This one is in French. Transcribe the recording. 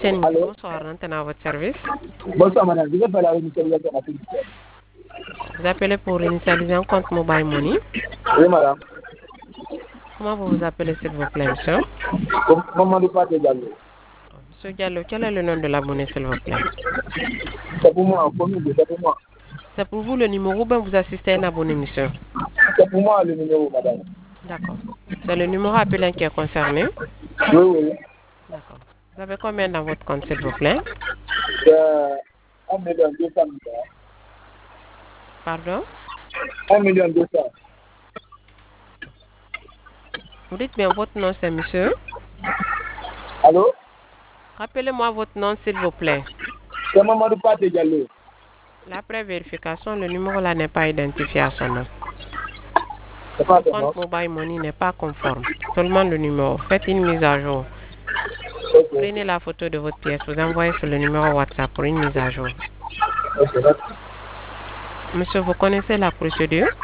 Allô? Bonsoir, Nantena à votre service. Bonsoir madame, je vais faire la réinitialisation de la fiche. Vous appelez pour initialiser un compte Mobile Money. Oui madame. Comment vous vous appelez, s'il vous plaît, monsieur? Maman de Pathé Diallo. Monsieur Diallo, quel est le nom de l'abonné, s'il vous plaît? C'est pour moi, c'est pour moi. C'est pour vous le numéro ou bien vous assistez à un abonné, monsieur? C'est pour moi le numéro madame. D'accord. C'est le numéro appelé qui est concerné? Oui, oui. D'accord. Vous avez combien dans votre compte, s'il vous plaît? C'est 1 million 200 000. Pardon? 1 million 200. Vous dites bien votre nom, c'est monsieur? Allô? Rappelez-moi votre nom, s'il vous plaît. C'est Maman de Pathé Diallo. Après vérification, le numéro là n'est pas identifié à son nom. C'est pas Le ça, non? compte Mobile Money n'est pas conforme. Seulement le numéro. Faites une mise à jour. Ok, Prenez la photo de votre pièce. Vous envoyez sur le numéro WhatsApp pour une mise à jour. ok, d'accord. Monsieur, vous connaissez la procédure?